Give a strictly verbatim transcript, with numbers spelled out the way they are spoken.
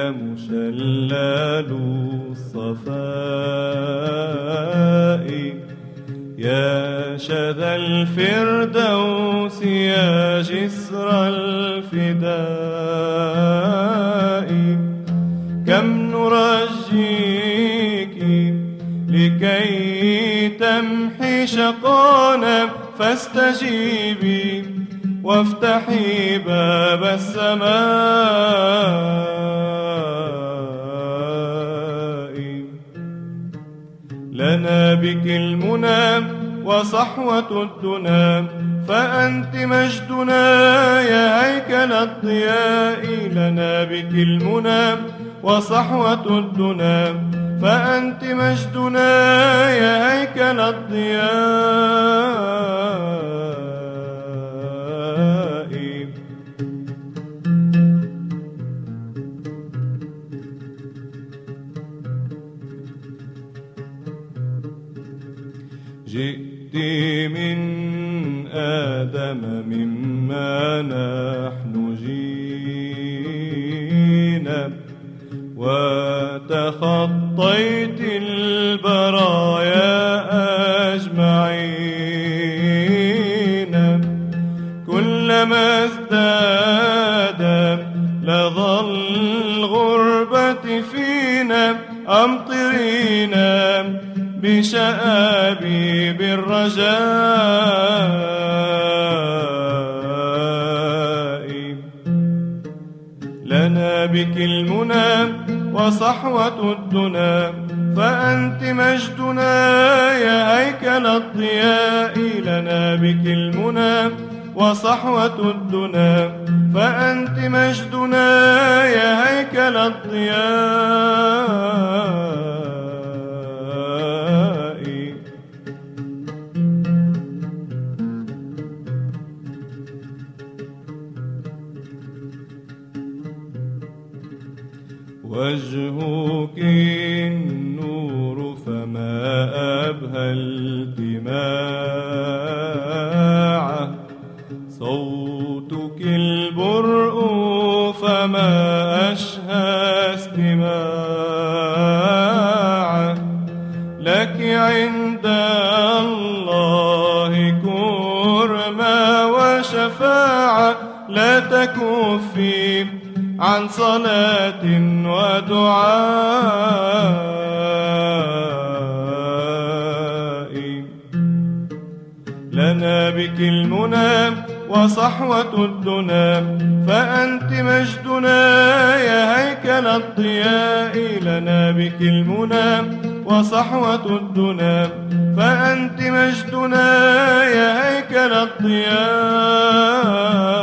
مشلل الصفاء يا شذا الفردوس يا جسر الفداء كم نرجيك لكي تمحي شقانا فاستجيبي وافتحي باب السماء لنا بك المنى وصحوة الدنا فأنت مجدنا يا هيكل الضياء لنا بك المنى وصحوة الدنا فأنت مجدنا يا هيكل الضياء جئت من آدم مما نحن جينا وتخطيت البرايا أجمعين كلما ازداد لظى الغربة فينا أمطرينا بشآبيب الرجاء لنا بك المنى وصحوة الدنا فأنت مجدنا يا هيكل الضياء لنا بك المنى وصحوة الدنا فأنت مجدنا يا هيكل الضياء وجهك النور فما أبهى الدماع صوتك البرء فما أشهى استماع لك عند الله كرما وشفاعة لا تكفي عن صلاة ودعاء لنا بك المنى وصحوة الدنا فأنت مجدنا يا هيكل الضياء لنا بك المنى وصحوة الدنا فأنت مجدنا يا هيكل الضياء